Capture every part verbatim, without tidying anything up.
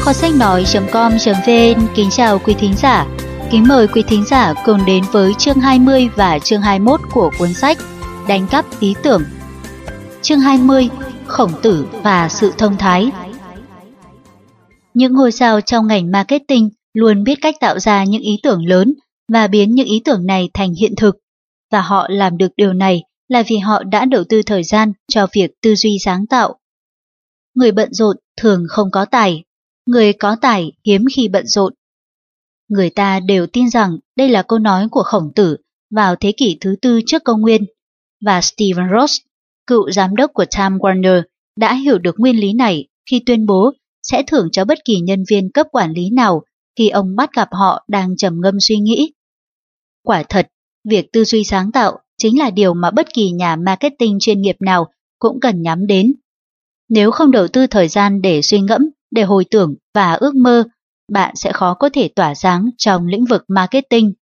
Kho sách nói chấm com chấm vn kính chào quý thính giả. Kính mời quý thính giả cùng đến với chương hai mươi và chương hai mươi mốt của cuốn sách Đánh cắp ý tưởng. Chương hai mươi: Khổng Tử và sự thông thái. Những ngôi sao trong ngành marketing luôn biết cách tạo ra những ý tưởng lớn và biến những ý tưởng này thành hiện thực. Và họ làm được điều này là vì họ đã đầu tư thời gian cho việc tư duy sáng tạo. Người bận rộn thường không có tài, người có tài hiếm khi bận rộn. Người ta đều tin rằng đây là câu nói của Khổng Tử vào thế kỷ thứ tư trước công nguyên, và Stephen Ross, cựu giám đốc của Time Warner, đã hiểu được nguyên lý này khi tuyên bố sẽ thưởng cho bất kỳ nhân viên cấp quản lý nào khi ông bắt gặp họ đang trầm ngâm suy nghĩ. Quả thật, việc tư duy sáng tạo chính là điều mà bất kỳ nhà marketing chuyên nghiệp nào cũng cần nhắm đến. Nếu không đầu tư thời gian để suy ngẫm, để hồi tưởng và ước mơ, bạn sẽ khó có thể tỏa sáng trong lĩnh vực marketing.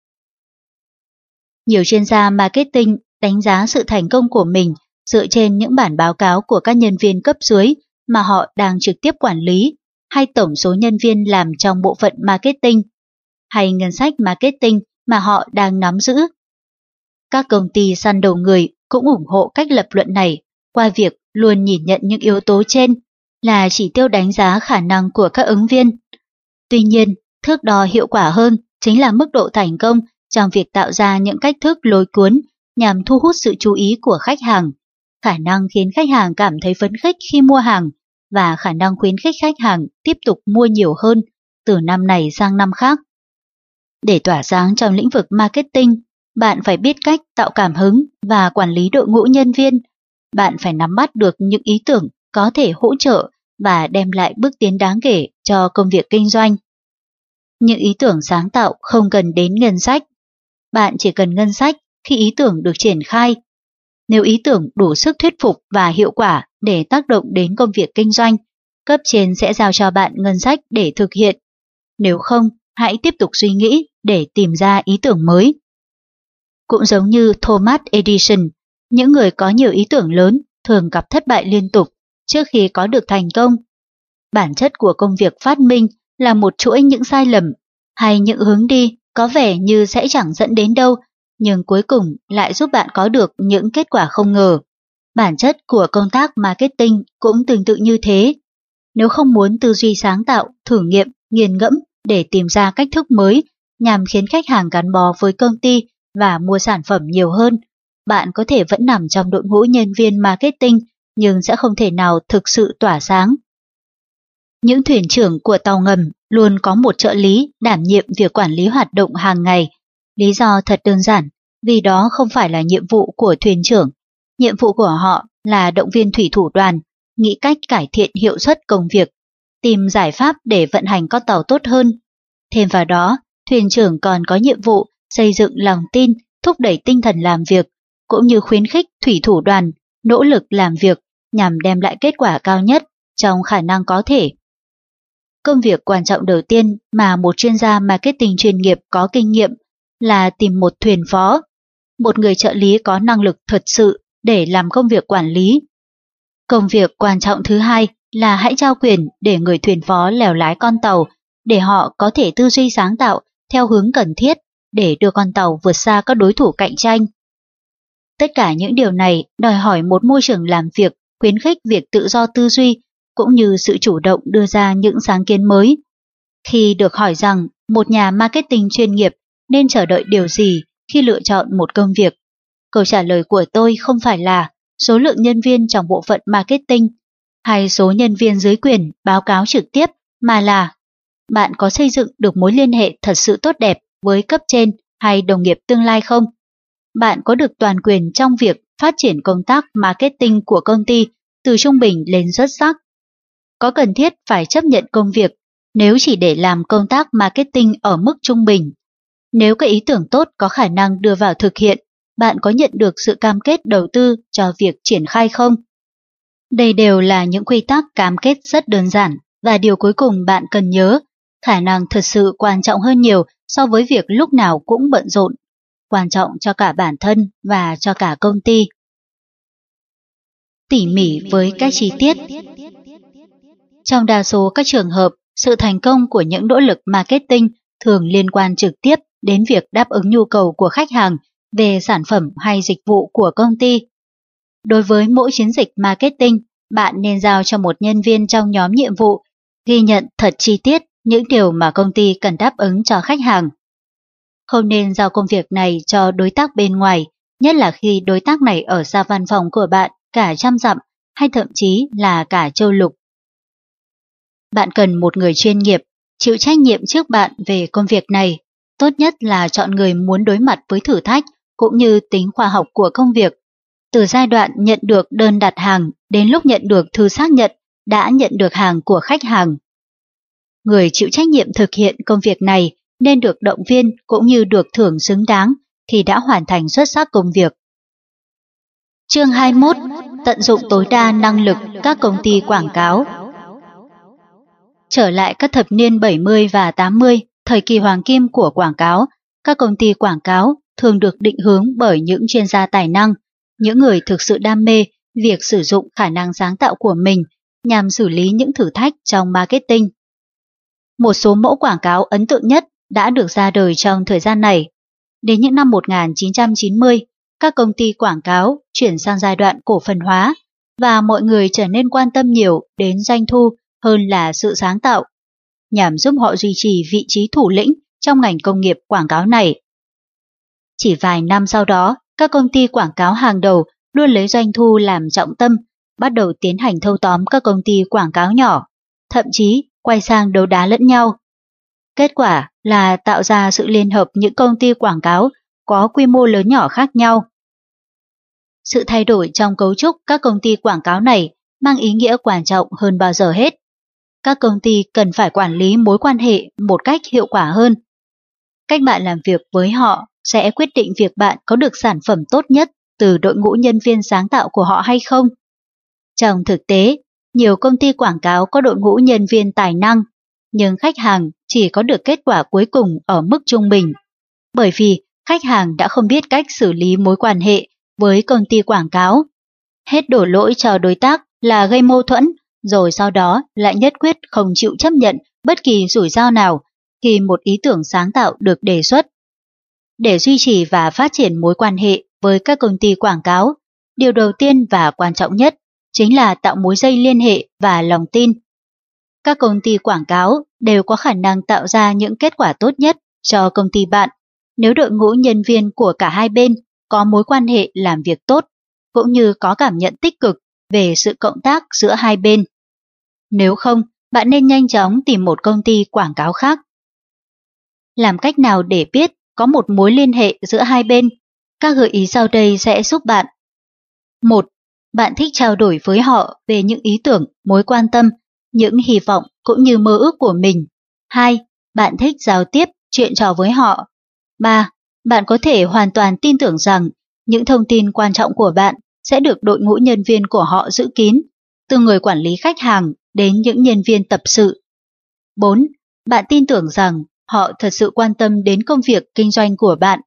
Nhiều chuyên gia marketing đánh giá sự thành công của mình dựa trên những bản báo cáo của các nhân viên cấp dưới mà họ đang trực tiếp quản lý, hay tổng số nhân viên làm trong bộ phận marketing, hay ngân sách marketing mà họ đang nắm giữ. Các công ty săn đầu người cũng ủng hộ cách lập luận này qua việc luôn nhìn nhận những yếu tố trên là chỉ tiêu đánh giá khả năng của các ứng viên. Tuy nhiên, thước đo hiệu quả hơn chính là mức độ thành công trong việc tạo ra những cách thức lôi cuốn nhằm thu hút sự chú ý của khách hàng, khả năng khiến khách hàng cảm thấy phấn khích khi mua hàng và khả năng khuyến khích khách hàng tiếp tục mua nhiều hơn từ năm này sang năm khác. Để tỏa sáng trong lĩnh vực marketing, bạn phải biết cách tạo cảm hứng và quản lý đội ngũ nhân viên. Bạn phải nắm bắt được những ý tưởng có thể hỗ trợ và đem lại bước tiến đáng kể cho công việc kinh doanh. Những ý tưởng sáng tạo không cần đến ngân sách. Bạn chỉ cần ngân sách khi ý tưởng được triển khai. Nếu ý tưởng đủ sức thuyết phục và hiệu quả để tác động đến công việc kinh doanh, cấp trên sẽ giao cho bạn ngân sách để thực hiện. Nếu không, hãy tiếp tục suy nghĩ để tìm ra ý tưởng mới. Cũng giống như Thomas Edison, những người có nhiều ý tưởng lớn thường gặp thất bại liên tục trước khi có được thành công. Bản chất của công việc phát minh là một chuỗi những sai lầm hay những hướng đi có vẻ như sẽ chẳng dẫn đến đâu, nhưng cuối cùng lại giúp bạn có được những kết quả không ngờ. Bản chất của công tác marketing cũng tương tự như thế. Nếu không muốn tư duy sáng tạo, thử nghiệm, nghiền ngẫm để tìm ra cách thức mới nhằm khiến khách hàng gắn bó với công ty và mua sản phẩm nhiều hơn, bạn có thể vẫn nằm trong đội ngũ nhân viên marketing nhưng sẽ không thể nào thực sự tỏa sáng. Những thuyền trưởng của tàu ngầm luôn có một trợ lý đảm nhiệm việc quản lý hoạt động hàng ngày. Lý do thật đơn giản, vì đó không phải là nhiệm vụ của thuyền trưởng. Nhiệm vụ của họ là động viên thủy thủ đoàn, nghĩ cách cải thiện hiệu suất công việc, tìm giải pháp để vận hành con tàu tốt hơn. Thêm vào đó, thuyền trưởng còn có nhiệm vụ xây dựng lòng tin, thúc đẩy tinh thần làm việc, cũng như khuyến khích thủy thủ đoàn nỗ lực làm việc nhằm đem lại kết quả cao nhất trong khả năng có thể. Công việc quan trọng đầu tiên mà một chuyên gia marketing chuyên nghiệp có kinh nghiệm là tìm một thuyền phó, một người trợ lý có năng lực thật sự để làm công việc quản lý. Công việc quan trọng thứ hai là hãy trao quyền để người thuyền phó lèo lái con tàu, để họ có thể tư duy sáng tạo theo hướng cần thiết để đưa con tàu vượt xa các đối thủ cạnh tranh. Tất cả những điều này đòi hỏi một môi trường làm việc khuyến khích việc tự do tư duy cũng như sự chủ động đưa ra những sáng kiến mới. Khi được hỏi rằng một nhà marketing chuyên nghiệp nên chờ đợi điều gì khi lựa chọn một công việc, câu trả lời của tôi không phải là số lượng nhân viên trong bộ phận marketing hay số nhân viên dưới quyền báo cáo trực tiếp, mà là bạn có xây dựng được mối liên hệ thật sự tốt đẹp với cấp trên hay đồng nghiệp tương lai không? Bạn có được toàn quyền trong việc phát triển công tác marketing của công ty từ trung bình lên xuất sắc? Có cần thiết phải chấp nhận công việc nếu chỉ để làm công tác marketing ở mức trung bình? Nếu các ý tưởng tốt có khả năng đưa vào thực hiện, bạn có nhận được sự cam kết đầu tư cho việc triển khai không? Đây đều là những quy tắc cam kết rất đơn giản, và điều cuối cùng bạn cần nhớ, khả năng thật sự quan trọng hơn nhiều so với việc lúc nào cũng bận rộn, quan trọng cho cả bản thân và cho cả công ty. Tỉ mỉ với các chi tiết. Trong đa số các trường hợp, Sự thành công của những nỗ lực marketing thường liên quan trực tiếp đến việc đáp ứng nhu cầu của khách hàng về sản phẩm hay dịch vụ của công ty. Đối với mỗi chiến dịch marketing, bạn nên giao cho một nhân viên trong nhóm nhiệm vụ ghi nhận thật chi tiết những điều mà công ty cần đáp ứng cho khách hàng. Không nên giao công việc này cho đối tác bên ngoài, nhất là khi đối tác này ở xa văn phòng của bạn cả trăm dặm hay thậm chí là cả châu lục. Bạn cần một người chuyên nghiệp, chịu trách nhiệm trước bạn về công việc này. Tốt nhất là chọn người muốn đối mặt với thử thách cũng như tính khoa học của công việc. Từ giai đoạn nhận được đơn đặt hàng đến lúc nhận được thư xác nhận đã nhận được hàng của khách hàng. Người chịu trách nhiệm thực hiện công việc này nên được động viên cũng như được thưởng xứng đáng khi đã hoàn thành xuất sắc công việc. Chương hai mươi mốt. Tận dụng tối đa năng lực các công ty quảng cáo. Trở lại các thập niên bảy mươi và tám mươi, thời kỳ hoàng kim của quảng cáo, các công ty quảng cáo thường được định hướng bởi những chuyên gia tài năng, những người thực sự đam mê việc sử dụng khả năng sáng tạo của mình nhằm xử lý những thử thách trong marketing. Một số mẫu quảng cáo ấn tượng nhất đã được ra đời trong thời gian này. Đến những năm một nghìn chín trăm chín mươi, các công ty quảng cáo chuyển sang giai đoạn cổ phần hóa và mọi người trở nên quan tâm nhiều đến doanh thu hơn là sự sáng tạo, nhằm giúp họ duy trì vị trí thủ lĩnh trong ngành công nghiệp quảng cáo này. Chỉ vài năm sau đó, các công ty quảng cáo hàng đầu luôn lấy doanh thu làm trọng tâm, bắt đầu tiến hành thâu tóm các công ty quảng cáo nhỏ, thậm chí quay sang đấu đá lẫn nhau. Kết quả là tạo ra sự liên hợp những công ty quảng cáo có quy mô lớn nhỏ khác nhau. Sự thay đổi trong cấu trúc các công ty quảng cáo này mang ý nghĩa quan trọng hơn bao giờ hết. Các công ty cần phải quản lý mối quan hệ một cách hiệu quả hơn. Cách bạn làm việc với họ sẽ quyết định việc bạn có được sản phẩm tốt nhất từ đội ngũ nhân viên sáng tạo của họ hay không. Trong thực tế, nhiều công ty quảng cáo có đội ngũ nhân viên tài năng, nhưng khách hàng chỉ có được kết quả cuối cùng ở mức trung bình, bởi vì khách hàng đã không biết cách xử lý mối quan hệ với công ty quảng cáo. Hết đổ lỗi cho đối tác là gây mâu thuẫn, rồi sau đó lại nhất quyết không chịu chấp nhận bất kỳ rủi ro nào khi một ý tưởng sáng tạo được đề xuất. Để duy trì và phát triển mối quan hệ với các công ty quảng cáo, điều đầu tiên và quan trọng nhất chính là tạo mối dây liên hệ và lòng tin. Các công ty quảng cáo đều có khả năng tạo ra những kết quả tốt nhất cho công ty bạn nếu đội ngũ nhân viên của cả hai bên có mối quan hệ làm việc tốt, cũng như có cảm nhận tích cực về sự cộng tác giữa hai bên. Nếu không, bạn nên nhanh chóng tìm một công ty quảng cáo khác. Làm cách nào để biết có một mối liên hệ giữa hai bên? Các gợi ý sau đây sẽ giúp bạn. một. Bạn thích trao đổi với họ về những ý tưởng, mối quan tâm, những hy vọng cũng như mơ ước của mình. hai. Bạn thích giao tiếp, chuyện trò với họ. ba. Bạn có thể hoàn toàn tin tưởng rằng những thông tin quan trọng của bạn sẽ được đội ngũ nhân viên của họ giữ kín, từ người quản lý khách hàng đến những nhân viên tập sự. bốn. Bạn tin tưởng rằng họ thật sự quan tâm đến công việc kinh doanh của bạn.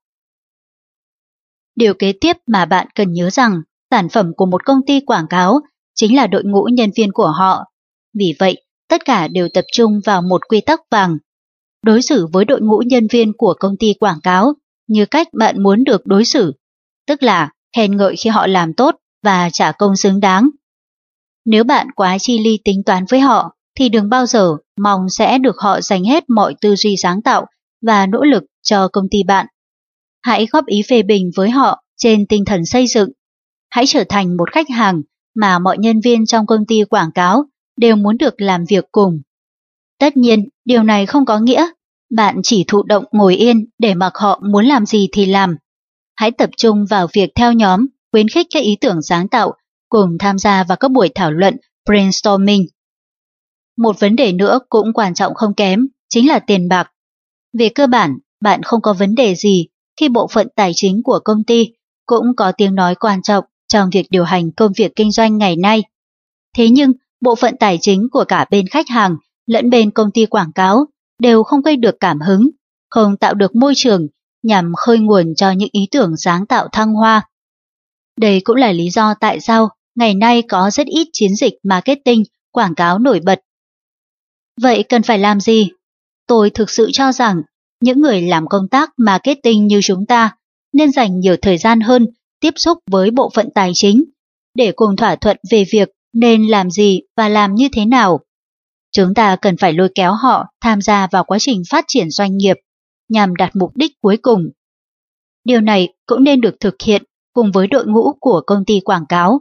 Điều kế tiếp mà bạn cần nhớ rằng sản phẩm của một công ty quảng cáo chính là đội ngũ nhân viên của họ. Vì vậy, tất cả đều tập trung vào một quy tắc vàng. Đối xử với đội ngũ nhân viên của công ty quảng cáo như cách bạn muốn được đối xử, tức là khen ngợi khi họ làm tốt và trả công xứng đáng. Nếu bạn quá chi ly tính toán với họ, thì đừng bao giờ mong sẽ được họ dành hết mọi tư duy sáng tạo và nỗ lực cho công ty bạn. Hãy góp ý phê bình với họ trên tinh thần xây dựng. Hãy trở thành một khách hàng mà mọi nhân viên trong công ty quảng cáo đều muốn được làm việc cùng. Tất nhiên, điều này không có nghĩa bạn chỉ thụ động ngồi yên để mặc họ muốn làm gì thì làm. Hãy tập trung vào việc theo nhóm, khuyến khích các ý tưởng sáng tạo, cùng tham gia vào các buổi thảo luận brainstorming. Một vấn đề nữa cũng quan trọng không kém, chính là tiền bạc. Về cơ bản, bạn không có vấn đề gì khi bộ phận tài chính của công ty cũng có tiếng nói quan trọng trong việc điều hành công việc kinh doanh ngày nay. Thế nhưng, bộ phận tài chính của cả bên khách hàng lẫn bên công ty quảng cáo đều không gây được cảm hứng, không tạo được môi trường nhằm khơi nguồn cho những ý tưởng sáng tạo thăng hoa. Đây cũng là lý do tại sao ngày nay có rất ít chiến dịch marketing, quảng cáo nổi bật. Vậy cần phải làm gì? Tôi thực sự cho rằng những người làm công tác marketing như chúng ta nên dành nhiều thời gian hơn tiếp xúc với bộ phận tài chính để cùng thỏa thuận về việc nên làm gì và làm như thế nào. Chúng ta cần phải lôi kéo họ tham gia vào quá trình phát triển doanh nghiệp nhằm đạt mục đích cuối cùng. Điều này cũng nên được thực hiện cùng với đội ngũ của công ty quảng cáo.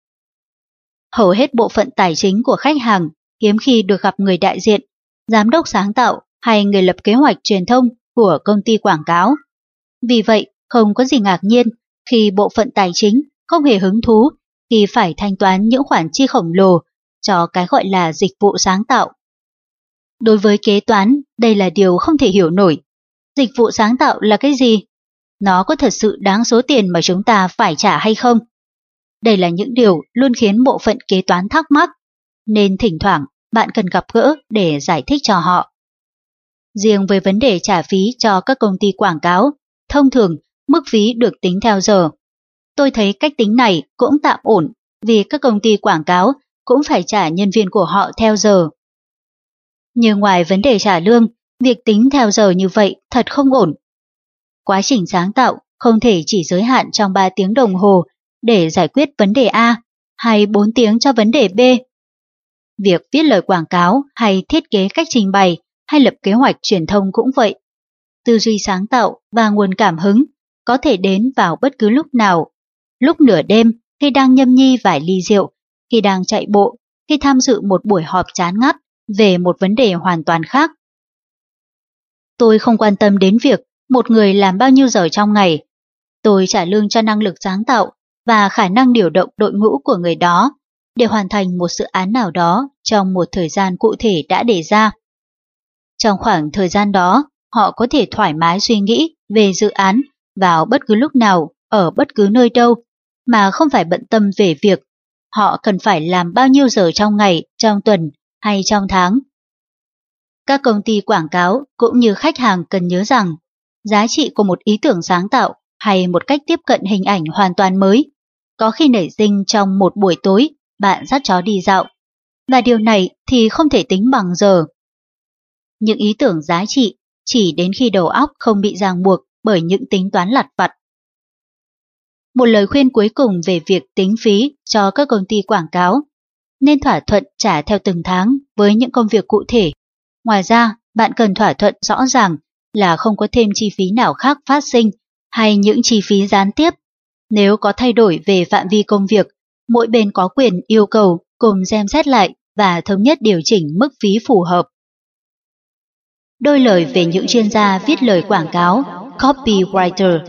Hầu hết bộ phận tài chính của khách hàng hiếm khi được gặp người đại diện, giám đốc sáng tạo hay người lập kế hoạch truyền thông của công ty quảng cáo. Vì vậy, không có gì ngạc nhiên khi bộ phận tài chính không hề hứng thú khi phải thanh toán những khoản chi khổng lồ cho cái gọi là dịch vụ sáng tạo. Đối với kế toán, đây là điều không thể hiểu nổi. Dịch vụ sáng tạo là cái gì? Nó có thật sự đáng số tiền mà chúng ta phải trả hay không? Đây là những điều luôn khiến bộ phận kế toán thắc mắc, nên thỉnh thoảng bạn cần gặp gỡ để giải thích cho họ. Riêng với vấn đề trả phí cho các công ty quảng cáo, thông thường mức phí được tính theo giờ. Tôi thấy cách tính này cũng tạm ổn vì các công ty quảng cáo cũng phải trả nhân viên của họ theo giờ. Nhưng ngoài vấn đề trả lương, việc tính theo giờ như vậy thật không ổn. Quá trình sáng tạo không thể chỉ giới hạn trong ba tiếng đồng hồ để giải quyết vấn đề A hay bốn tiếng cho vấn đề B. Việc viết lời quảng cáo hay thiết kế cách trình bày hay lập kế hoạch truyền thông cũng vậy. Tư duy sáng tạo và nguồn cảm hứng có thể đến vào bất cứ lúc nào, lúc nửa đêm, khi đang nhâm nhi vài ly rượu, khi đang chạy bộ, khi tham dự một buổi họp chán ngắt về một vấn đề hoàn toàn khác. Tôi không quan tâm đến việc một người làm bao nhiêu giờ trong ngày. Tôi trả lương cho năng lực sáng tạo và khả năng điều động đội ngũ của người đó để hoàn thành một dự án nào đó trong một thời gian cụ thể đã đề ra. Trong khoảng thời gian đó, họ có thể thoải mái suy nghĩ về dự án vào bất cứ lúc nào, ở bất cứ nơi đâu, mà không phải bận tâm về việc họ cần phải làm bao nhiêu giờ trong ngày, trong tuần hay trong tháng. Các công ty quảng cáo cũng như khách hàng cần nhớ rằng giá trị của một ý tưởng sáng tạo hay một cách tiếp cận hình ảnh hoàn toàn mới có khi nảy sinh trong một buổi tối bạn dắt chó đi dạo, và điều này thì không thể tính bằng giờ. Những ý tưởng giá trị chỉ đến khi đầu óc không bị ràng buộc bởi những tính toán lặt vặt. Một lời khuyên cuối cùng về việc tính phí cho các công ty quảng cáo: nên thỏa thuận trả theo từng tháng với những công việc cụ thể. Ngoài ra, bạn cần thỏa thuận rõ ràng là không có thêm chi phí nào khác phát sinh hay những chi phí gián tiếp. Nếu có thay đổi về phạm vi công việc, mỗi bên có quyền yêu cầu cùng xem xét lại và thống nhất điều chỉnh mức phí phù hợp. Đôi lời về những chuyên gia viết lời quảng cáo, copywriter.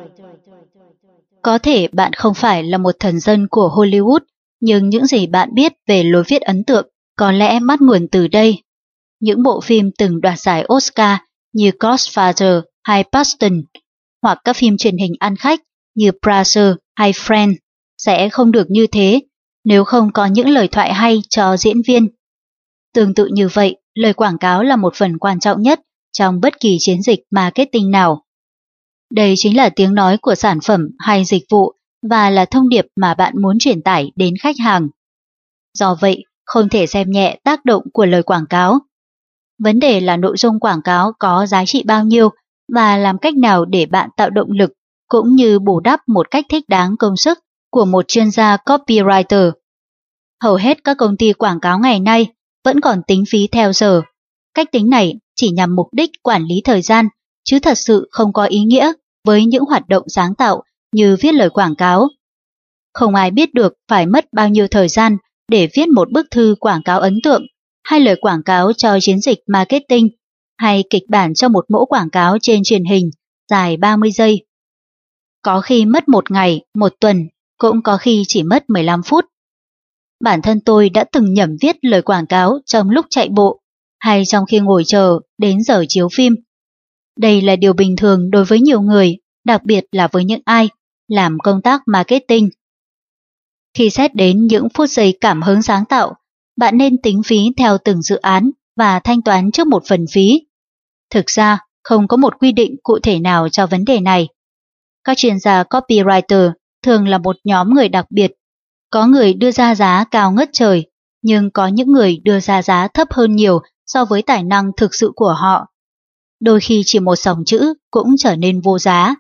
Có thể bạn không phải là một thần dân của Hollywood, nhưng những gì bạn biết về lối viết ấn tượng có lẽ bắt nguồn từ đây. Những bộ phim từng đoạt giải Oscar như Godfather hay Paxton, hoặc các phim truyền hình ăn khách như Frasier hay Friends sẽ không được như thế nếu không có những lời thoại hay cho diễn viên. Tương tự như vậy, lời quảng cáo là một phần quan trọng nhất trong bất kỳ chiến dịch marketing nào. Đây chính là tiếng nói của sản phẩm hay dịch vụ và là thông điệp mà bạn muốn truyền tải đến khách hàng. Do vậy, không thể xem nhẹ tác động của lời quảng cáo. Vấn đề là nội dung quảng cáo có giá trị bao nhiêu và làm cách nào để bạn tạo động lực cũng như bù đắp một cách thích đáng công sức của một chuyên gia copywriter. Hầu hết các công ty quảng cáo ngày nay vẫn còn tính phí theo giờ. Cách tính này chỉ nhằm mục đích quản lý thời gian, chứ thật sự không có ý nghĩa với những hoạt động sáng tạo như viết lời quảng cáo. Không ai biết được phải mất bao nhiêu thời gian để viết một bức thư quảng cáo ấn tượng, hay lời quảng cáo cho chiến dịch marketing, hay kịch bản cho một mẫu quảng cáo trên truyền hình dài ba mươi giây. Có khi mất một ngày, một tuần, cũng có khi chỉ mất mười lăm phút. Bản thân tôi đã từng nhẩm viết lời quảng cáo trong lúc chạy bộ hay trong khi ngồi chờ đến giờ chiếu phim. Đây là điều bình thường đối với nhiều người, đặc biệt là với những ai làm công tác marketing. Khi xét đến những phút giây cảm hứng sáng tạo, bạn nên tính phí theo từng dự án và thanh toán trước một phần phí. Thực ra, không có một quy định cụ thể nào cho vấn đề này. Các chuyên gia copywriter thường là một nhóm người đặc biệt. Có người đưa ra giá cao ngất trời, nhưng có những người đưa ra giá thấp hơn nhiều so với tài năng thực sự của họ. Đôi khi chỉ một dòng chữ cũng trở nên vô giá.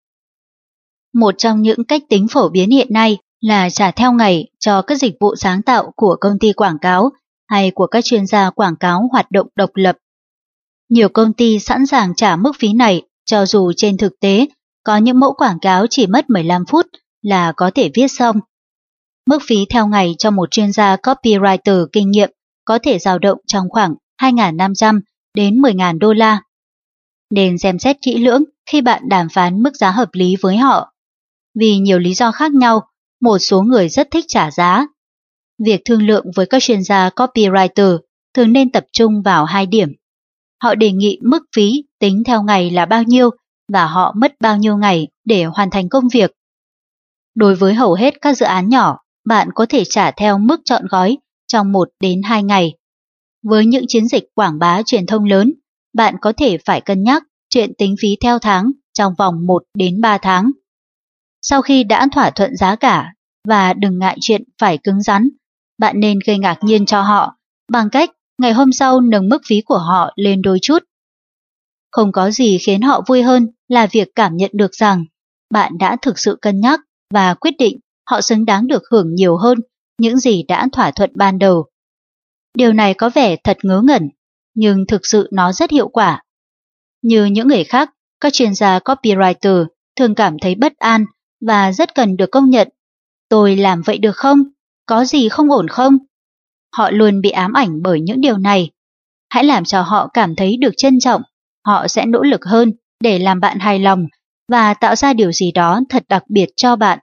Một trong những cách tính phổ biến hiện nay là trả theo ngày cho các dịch vụ sáng tạo của công ty quảng cáo hay của các chuyên gia quảng cáo hoạt động độc lập. Nhiều công ty sẵn sàng trả mức phí này cho dù trên thực tế có những mẫu quảng cáo chỉ mất mười lăm phút là có thể viết xong. Mức phí theo ngày cho một chuyên gia copywriter kinh nghiệm có thể dao động trong khoảng hai nghìn năm trăm đến mười nghìn đô la. Nên xem xét kỹ lưỡng khi bạn đàm phán mức giá hợp lý với họ. Vì nhiều lý do khác nhau, một số người rất thích trả giá. Việc thương lượng với các chuyên gia copywriter thường nên tập trung vào hai điểm. Họ đề nghị mức phí tính theo ngày là bao nhiêu và họ mất bao nhiêu ngày để hoàn thành công việc. Đối với hầu hết các dự án nhỏ, bạn có thể trả theo mức trọn gói trong một đến hai ngày. Với những chiến dịch quảng bá truyền thông lớn, bạn có thể phải cân nhắc chuyện tính phí theo tháng trong vòng một đến ba tháng. Sau khi đã thỏa thuận giá cả, và đừng ngại chuyện phải cứng rắn, bạn nên gây ngạc nhiên cho họ bằng cách ngày hôm sau nâng mức phí của họ lên đôi chút. Không có gì khiến họ vui hơn là việc cảm nhận được rằng bạn đã thực sự cân nhắc và quyết định họ xứng đáng được hưởng nhiều hơn những gì đã thỏa thuận ban đầu. Điều này có vẻ thật ngớ ngẩn, nhưng thực sự nó rất hiệu quả. Như những người khác, các chuyên gia copywriter thường cảm thấy bất an và rất cần được công nhận. Tôi làm vậy được không? Có gì không ổn không? Họ luôn bị ám ảnh bởi những điều này. Hãy làm cho họ cảm thấy được trân trọng. Họ sẽ nỗ lực hơn để làm bạn hài lòng và tạo ra điều gì đó thật đặc biệt cho bạn.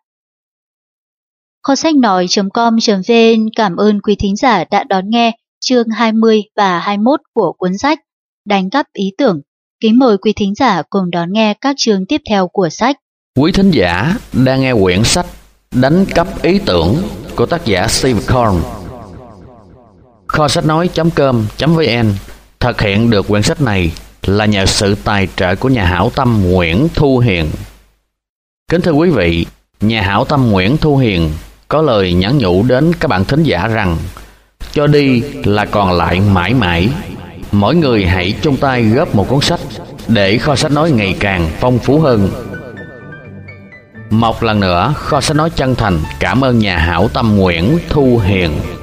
Kho sách nói chấm com chấm vn cảm ơn quý thính giả đã đón nghe chương hai mươi và hai mươi mốt của cuốn sách Đánh cắp ý tưởng. Kính mời quý thính giả cùng đón nghe các chương tiếp theo của sách. Quý thính giả đang nghe quyển sách Đánh cắp ý tưởng của tác giả Steve Korn. Kho sách nói chấm com chấm vn thực hiện được quyển sách này là nhờ sự tài trợ của nhà hảo tâm Nguyễn Thu Hiền. Kính thưa quý vị, nhà hảo tâm Nguyễn Thu Hiền có lời nhắn nhủ đến các bạn thính giả rằng cho đi là còn lại mãi mãi. Mỗi người hãy chung tay góp một cuốn sách để kho sách nói ngày càng phong phú hơn. Một lần nữa, kho sách nói chân thành cảm ơn nhà hảo tâm Nguyễn Thu Hiền.